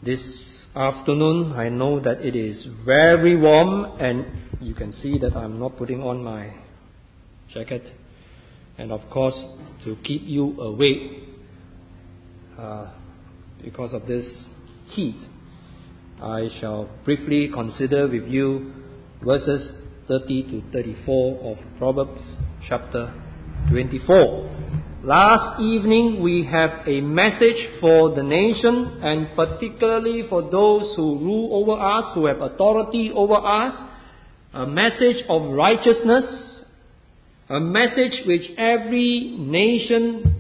This afternoon, I know that it is very warm, and you can see that I'm not putting on my jacket. And of course, to keep you awake because of this heat, I shall briefly consider with you verses 30 to 34 of Proverbs chapter 24. Last evening we have a message for the nation, and particularly for those who rule over us, who have authority over us, a message of righteousness, a message which every nation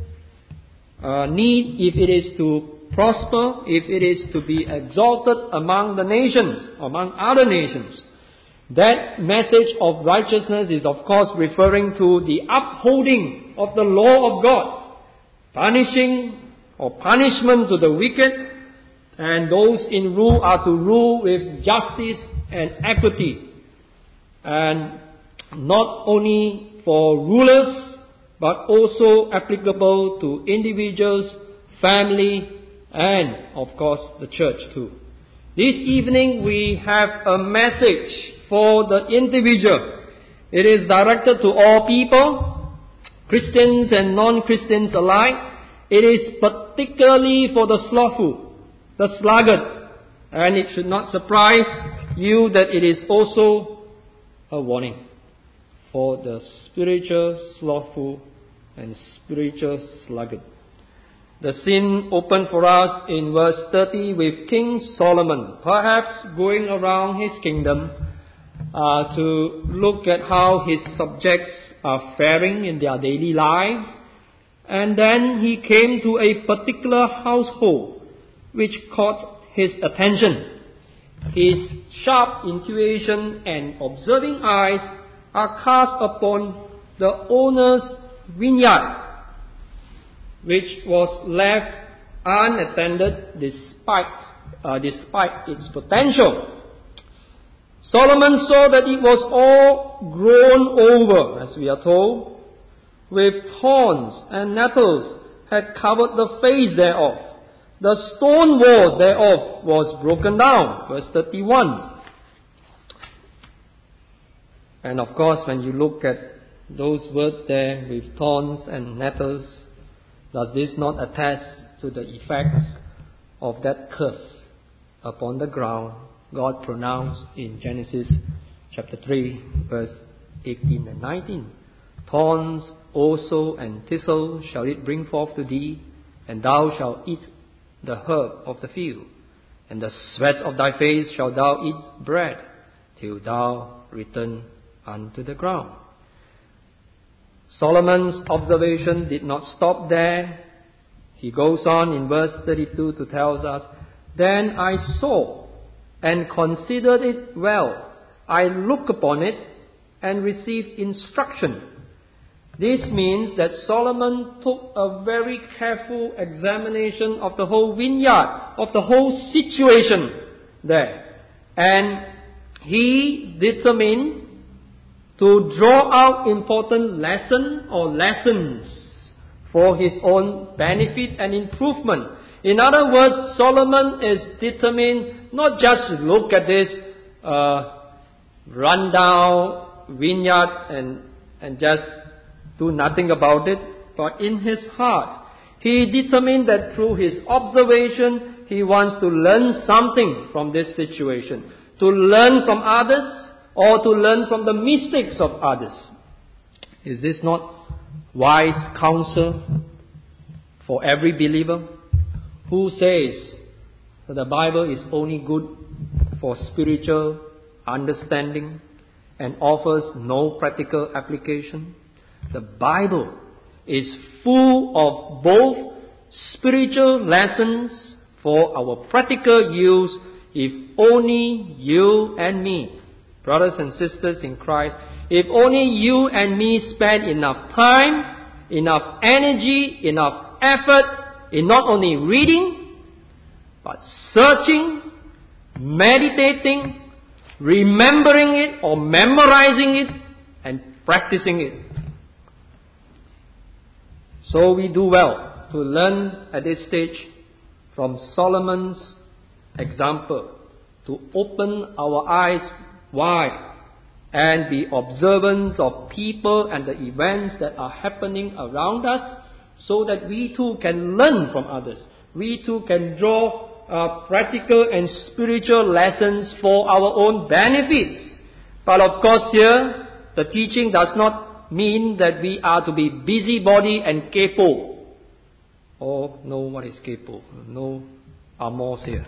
needs if it is to prosper, if it is to be exalted among the nations, among other nations. That message of righteousness is of course referring to the upholding of the law of God, punishing or punishment to the wicked, and those in rule are to rule with justice and equity. And not only for rulers, but also applicable to individuals, family, and of course the church too. This evening we have a message for the individual. It is directed to all people, Christians and non-Christians alike. It is particularly for the slothful, the sluggard. And it should not surprise you that it is also a warning for the spiritual slothful and spiritual sluggard. The scene opened for us in verse 30 with King Solomon, perhaps going around his kingdom to look at how his subjects are faring in their daily lives. And then he came to a particular household which caught his attention. His sharp intuition and observing eyes are cast upon the owner's vineyard, which was left unattended despite its potential. Solomon saw that it was all grown over, as we are told, with thorns and nettles had covered the face thereof. The stone walls thereof was broken down. Verse 31. And of course, when you look at those words there, with thorns and nettles, does this not attest to the effects of that curse upon the ground God pronounced in Genesis chapter 3, verse 18 and 19? Thorns also and thistles shall it bring forth to thee, and thou shalt eat the herb of the field, and the sweat of thy face shalt thou eat bread, till thou return unto the ground. Solomon's observation did not stop there. He goes on in verse 32 to tell us, Then I saw and considered it well. I looked upon it and received instruction. This means that Solomon took a very careful examination of the whole vineyard, of the whole situation there. And he determined to draw out important lessons for his own benefit and improvement. In other words, Solomon is determined not just to look at this rundown vineyard and just do nothing about it, but in his heart, he determined that through his observation, he wants to learn something from this situation, to learn from others, or to learn from the mistakes of others. Is this not wise counsel for every believer who says that the Bible is only good for spiritual understanding and offers no practical application? The Bible is full of both spiritual lessons for our practical use if only you and me, brothers and sisters in Christ, if only you and me spend enough time, enough energy, enough effort in not only reading, but searching, meditating, remembering it or memorizing it, and practicing it. So we do well to learn at this stage from Solomon's example, to open our eyes wide and be observant of people and the events that are happening around us, so that we too can learn from others. We too can draw practical and spiritual lessons for our own benefits. But of course here, the teaching does not mean that we are to be busybody and kepo. Oh, no, what is kepo? No amos here.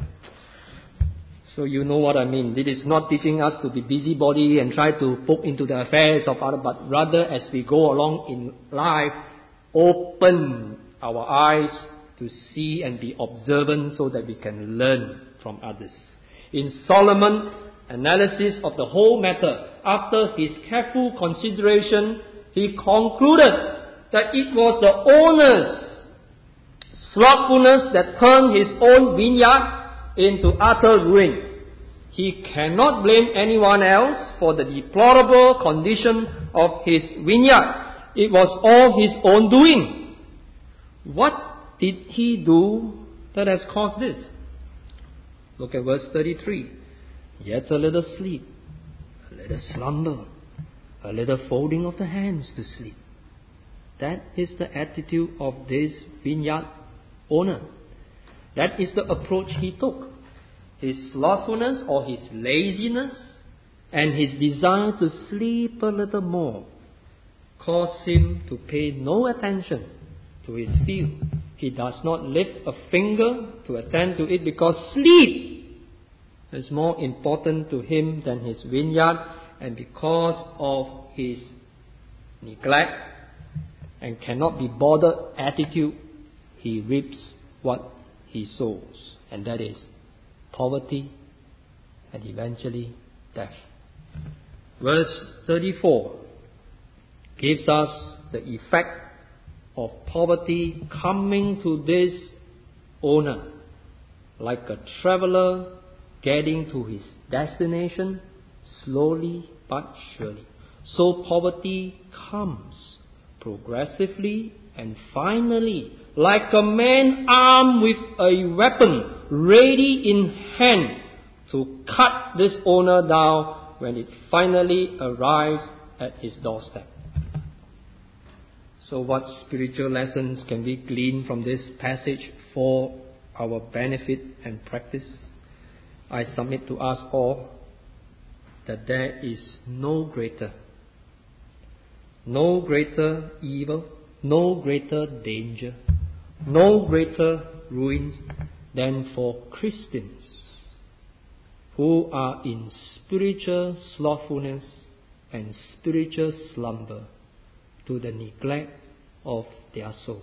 So you know what I mean. It is not teaching us to be busybody and try to poke into the affairs of others, but rather as we go along in life, open our eyes to see and be observant so that we can learn from others. In Solomon's analysis of the whole matter, after his careful consideration, he concluded that it was the owner's slothfulness that turned his own vineyard into utter ruin. He cannot blame anyone else for the deplorable condition of his vineyard. It was all his own doing. What did he do that has caused this? Look at verse 33. Yet a little sleep, a little slumber, a little folding of the hands to sleep. That is the attitude of this vineyard owner. That is the approach he took. His slothfulness or his laziness and his desire to sleep a little more caused him to pay no attention to his field. He does not lift a finger to attend to it because sleep is more important to him than his vineyard, and because of his neglect and cannot be bothered attitude, he reaps what he sows, and that is poverty and eventually death. Verse 34 gives us the effect of poverty coming to this owner like a traveler getting to his destination slowly but surely. So poverty comes progressively and finally, like a man armed with a weapon ready in hand to cut this owner down when it finally arrives at his doorstep. So what spiritual lessons can we glean from this passage for our benefit and practice? I submit to us all that there is no greater evil, no greater danger, no greater ruins than for Christians who are in spiritual slothfulness and spiritual slumber to the neglect of their souls.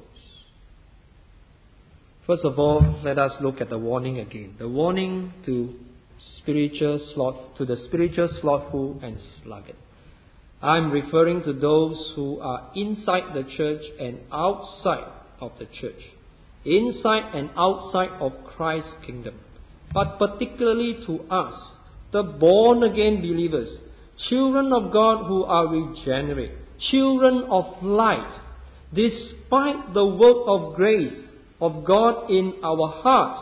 First of all, let us look at the warning again. The warning to the spiritual slothful and sluggard. I'm referring to those who are inside the church and outside of the church, inside and outside of Christ's kingdom, but particularly to us, the born-again believers, children of God who are regenerate, children of light. Despite the work of grace of God in our hearts,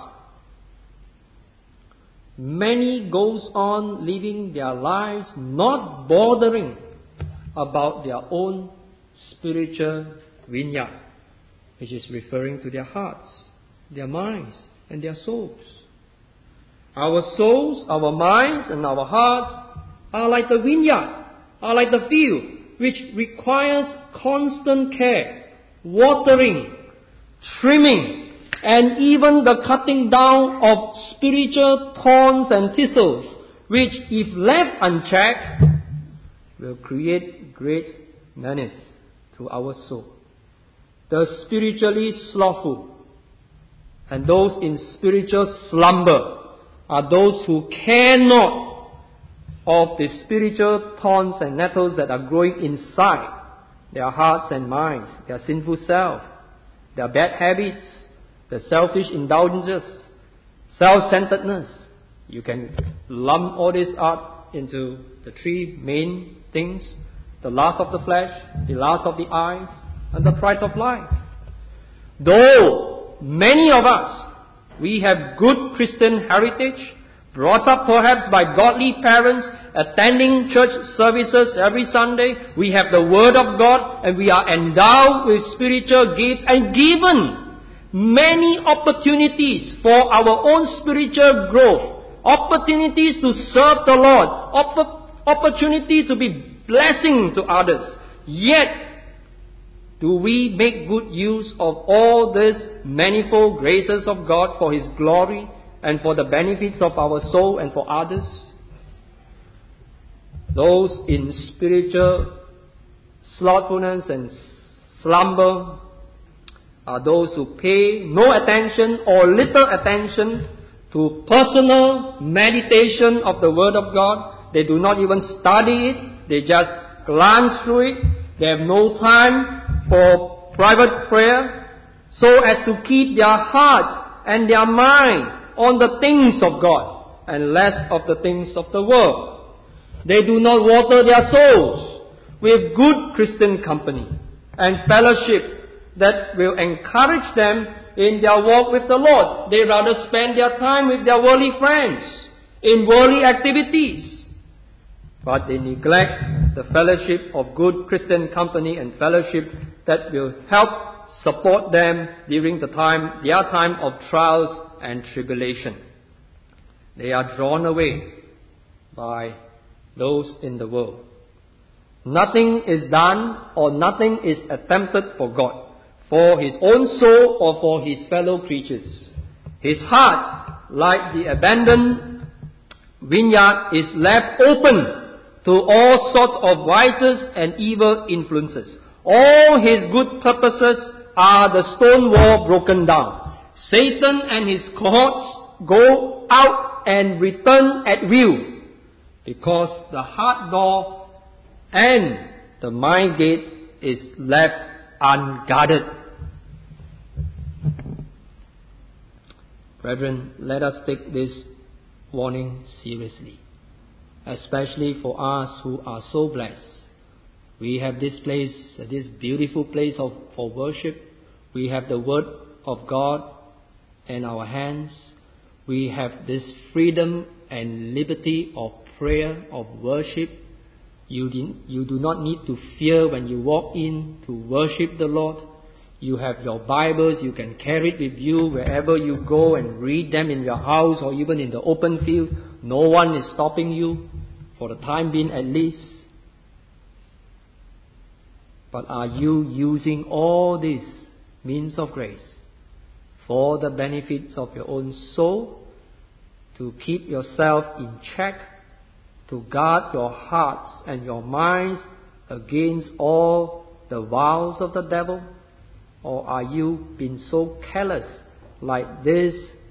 many goes on living their lives not bothering about their own spiritual vineyard, which is referring to their hearts, their minds, and their souls. Our souls, our minds, and our hearts are like the vineyard, are like the field, which requires constant care, watering, trimming, and even the cutting down of spiritual thorns and thistles, which, if left unchecked, will create great menace to our soul. The spiritually slothful and those in spiritual slumber are those who care not of the spiritual thorns and nettles that are growing inside their hearts and minds, their sinful self, their bad habits, the selfish indulgences, self-centeredness. You can lump all this up into the three main things: the lust of the flesh, the lust of the eyes, and the pride of life. Though many of us We have good Christian heritage, brought up perhaps by godly parents, attending church services every Sunday. We have the Word of God, and we are endowed with spiritual gifts and given many opportunities for our own spiritual growth, opportunities to serve the Lord, opportunities to be blessing to others. Yet, do we make good use of all these manifold graces of God for His glory and for the benefits of our soul and for others? Those in spiritual slothfulness and slumber are those who pay no attention or little attention to personal meditation of the Word of God. They do not even study it. They just glance through it. They have no time for private prayer, so as to keep their heart and their mind on the things of God and less of the things of the world. They do not water their souls with good Christian company and fellowship that will encourage them in their walk with the Lord. They rather spend their time with their worldly friends, in worldly activities. But they neglect the fellowship of good Christian company and fellowship that will help support them during their time of trials and tribulation. They are drawn away by those in the world. Nothing is done or nothing is attempted for God, for His own soul or for His fellow creatures. His heart, like the abandoned vineyard, is left open to all sorts of vices and evil influences. All His good purposes are the stone wall broken down. Satan and his cohorts go out and return at will, because the heart door and the mind gate is left unguarded. Brethren, let us take this warning seriously, especially for us who are so blessed. We have this place, this beautiful place for worship. We have the Word of God in our hands. We have this freedom and liberty of prayer, of worship. You do not need to fear when you walk in to worship the Lord. You have your Bibles, you can carry it with you wherever you go and read them in your house or even in the open field. No one is stopping you, for the time being at least. But are you using all these means of grace for the benefits of your own soul, to keep yourself in check, to guard your hearts and your minds against all the wiles of the devil? Or are you being so careless like this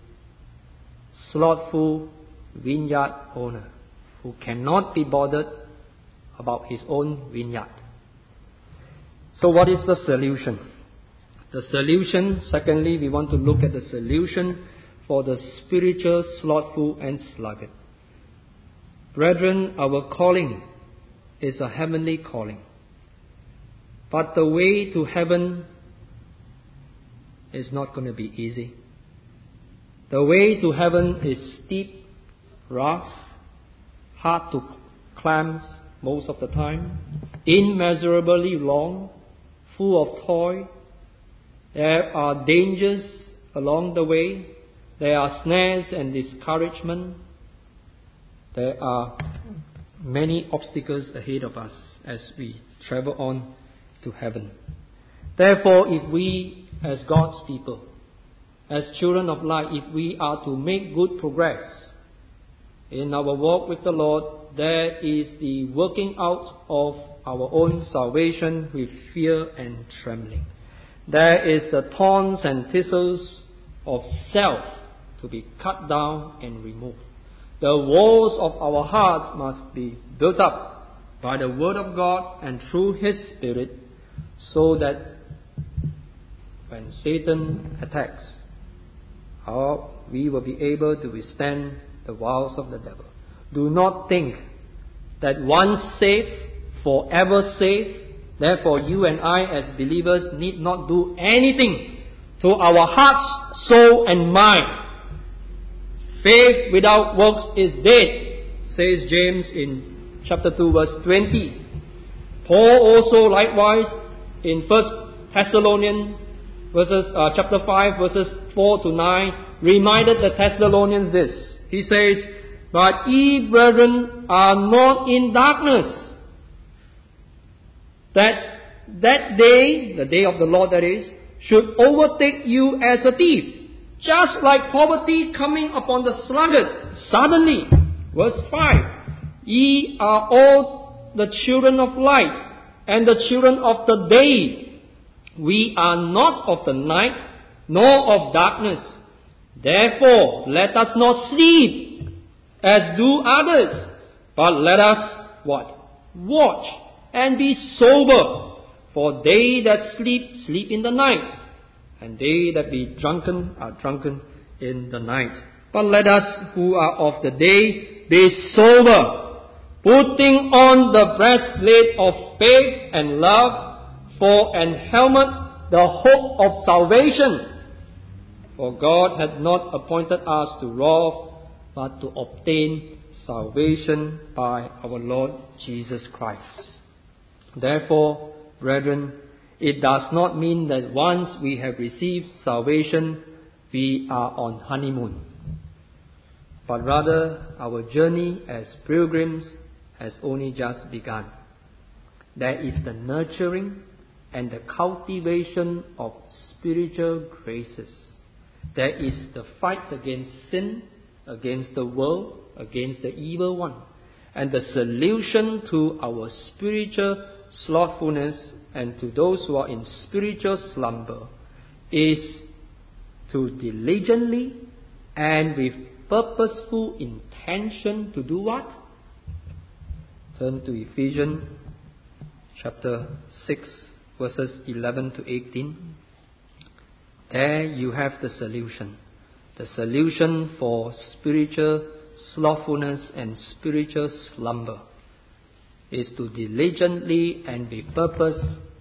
slothful vineyard owner who cannot be bothered about his own vineyard? So what is the solution? The solution, secondly, we want to look at the solution for the spiritual slothful and sluggard. Brethren, our calling is a heavenly calling. But the way to heaven is not going to be easy. The way to heaven is steep, rough, hard to climb most of the time, immeasurably long, full of toil. There are dangers along the way. There are snares and discouragement. There are many obstacles ahead of us as we travel on to heaven. Therefore, if we, as God's people, as children of light, if we are to make good progress in our walk with the Lord, there is the working out of our own salvation with fear and trembling. There is the thorns and thistles of self to be cut down and removed. The walls of our hearts must be built up by the Word of God and through His Spirit, so that when Satan attacks, we will be able to withstand the wiles of the devil. Do not think that once saved, forever saved. Therefore, you and I as believers need not do anything to our hearts, soul and mind Faith without works is dead, says James in chapter 2 verse 20. Paul also likewise in 1 Thessalonians chapter 5 verses 4 to 9 reminded the Thessalonians this. He says, "But ye, brethren, are not in darkness, that day, the day of the Lord that is, should overtake you as a thief, just like poverty coming upon the sluggard suddenly." Verse 5, "Ye are all the children of light and the children of the day. We are not of the night nor of darkness. Therefore let us not sleep as do others, but let us" what? "Watch and be sober. For they that sleep, sleep in the night, and they that be drunken are drunken in the night. But let us who are of the day be sober, putting on the breastplate of faith and love, for an helmet the hope of salvation. For God hath not appointed us to wrath, but to obtain salvation by our Lord Jesus Christ." Therefore, brethren, it does not mean that once we have received salvation, we are on honeymoon. But rather, our journey as pilgrims has only just begun. There is the nurturing and the cultivation of spiritual graces. There is the fight against sin, against the world, against the evil one. And the solution to our spiritual slothfulness and to those who are in spiritual slumber is to diligently and with purposeful intention to do what? Turn to Ephesians chapter 6 verses 11 to 18. There you have the solution. The solution for spiritual slothfulness and spiritual slumber is to diligently and with purpose,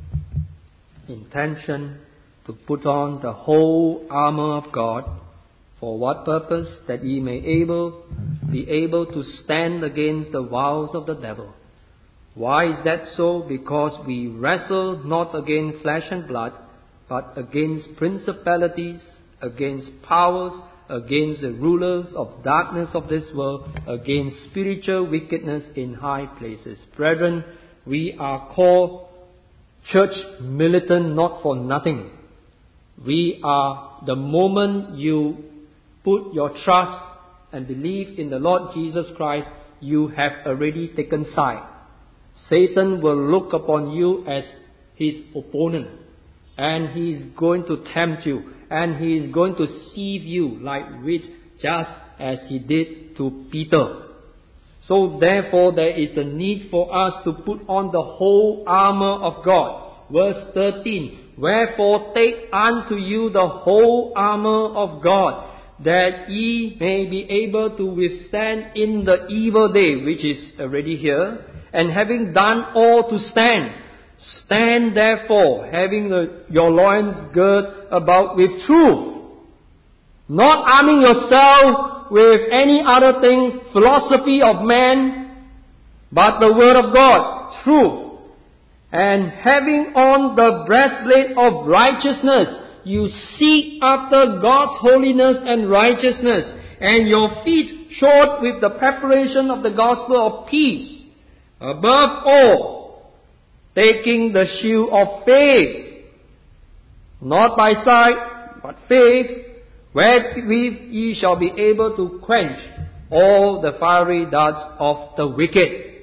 intention, to put on the whole armor of God. For what purpose? That ye may be able to stand against the wiles of the devil. Why is that so? Because we wrestle not against flesh and blood, but against principalities, against powers, against the rulers of darkness of this world, against spiritual wickedness in high places. Brethren, we are called church militant not for nothing. We are, the moment you put your trust and believe in the Lord Jesus Christ, you have already taken side. Satan will look upon you as his opponent, and he is going to tempt you, and he is going to sieve you like wheat, just as he did to Peter. So therefore there is a need for us to put on the whole armor of God. Verse 13, "Wherefore take unto you the whole armor of God, that ye may be able to withstand in the evil day," which is already here, "and having done all to stand. Stand therefore, having your loins girt about with truth, not arming yourself with any other thing, philosophy of man, but the word of God, truth. And having on the breastplate of righteousness, you seek after God's holiness and righteousness, and your feet shod with the preparation of the gospel of peace. Above all, taking the shield of faith, not by sight, but faith, wherewith ye shall be able to quench all the fiery darts of the wicked."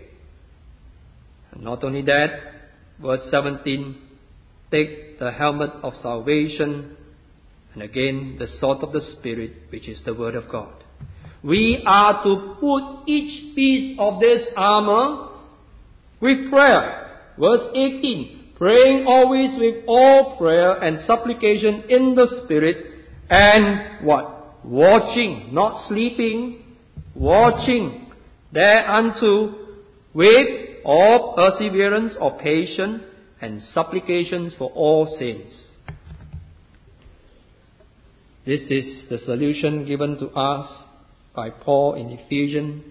And not only that, verse 17, "Take the helmet of salvation, and again the sword of the Spirit, which is the word of God." We are to put each piece of this armor with prayer. Verse 18, "Praying always with all prayer and supplication in the Spirit, and" what? "Watching," not sleeping, watching thereunto with all perseverance or patience and supplications for all saints. This is the solution given to us by Paul in Ephesians.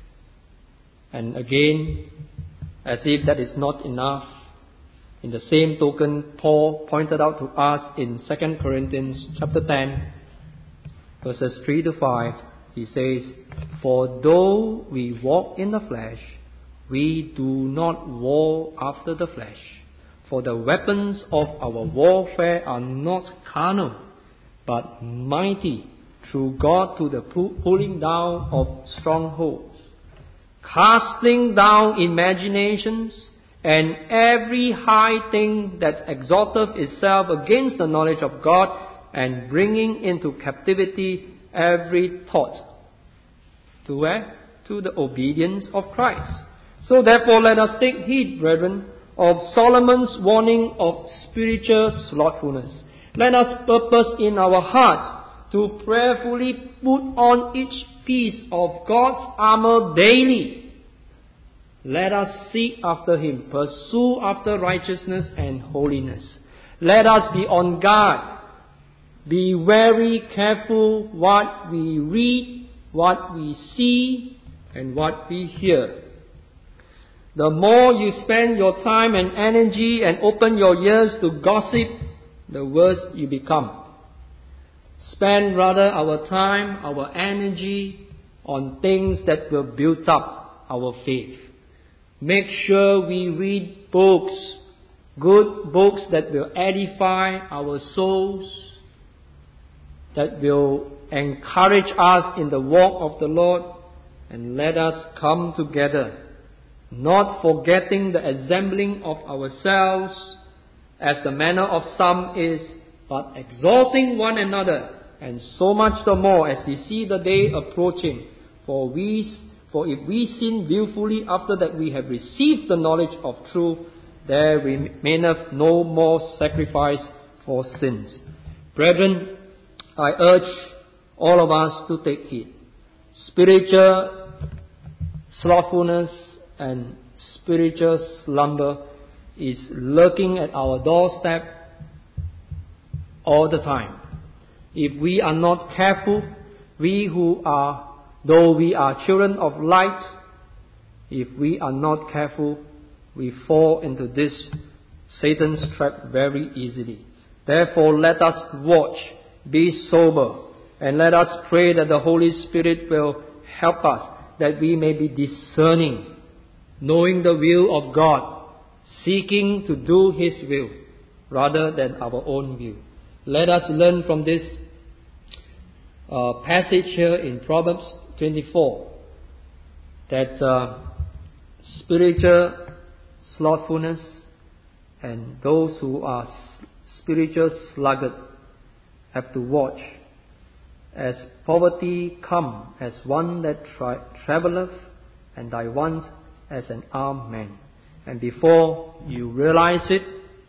And again, as if that is not enough, in the same token, Paul pointed out to us in 2 Corinthians chapter 10, verses 3 to 5, he says, "For though we walk in the flesh, we do not war after the flesh. For the weapons of our warfare are not carnal, but mighty through God to the pulling down of strongholds, casting down imaginations and every high thing that exalteth itself against the knowledge of God, and bringing into captivity every thought." To where? To the obedience of Christ. So therefore let us take heed, brethren, of Solomon's warning of spiritual slothfulness. Let us purpose in our hearts to prayerfully put on each piece of God's armor daily. Let us seek after Him, pursue after righteousness and holiness. Let us be on guard. Be very careful what we read, what we see, and what we hear. The more you spend your time and energy and open your ears to gossip, the worse you become. Spend rather our time, our energy on things that will build up our faith. Make sure we read books, good books that will edify our souls, that will encourage us in the walk of the Lord, and let us come together, not forgetting the assembling of ourselves as the manner of some is, but exalting one another, and so much the more as we see the day approaching. For if we sin wilfully after that we have received the knowledge of truth, there remaineth no more sacrifice for sins. Brethren, I urge all of us to take heed. Spiritual slothfulness and spiritual slumber is lurking at our doorstep all the time. If we are not careful, though we are children of light, if we are not careful, we fall into this Satan's trap very easily. Therefore, let us watch, be sober, and let us pray that the Holy Spirit will help us, that we may be discerning, knowing the will of God, seeking to do His will rather than our own will. Let us learn from this passage here in Proverbs 24 that spiritual slothfulness and those who are spiritual sluggard have to watch, as poverty come as one that travelleth, and thy wants as an armed man. And before you realize it,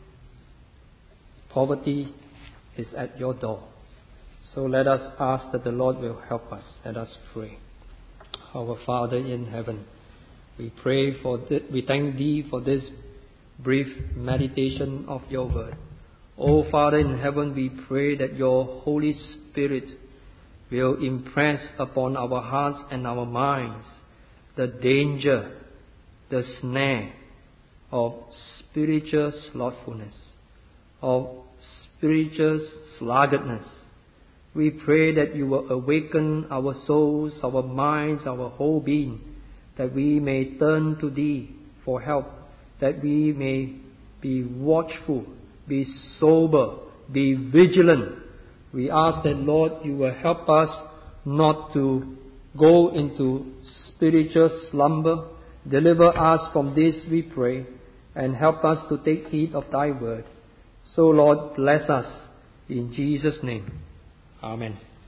poverty is at your door. So let us ask that the Lord will help us. Let us pray. Our Father in heaven, we pray we thank Thee for this brief meditation of Your word. O Father in heaven, we pray that Your Holy Spirit will impress upon our hearts and our minds the danger, the snare of spiritual slothfulness, of spiritual sluggardness. We pray that You will awaken our souls, our minds, our whole being, that we may turn to Thee for help, that we may be watchful, be sober, be vigilant. We ask that, Lord, You will help us not to go into spiritual slumber. Deliver us from this, we pray, and help us to take heed of Thy word. So, Lord, bless us in Jesus' name. Amen.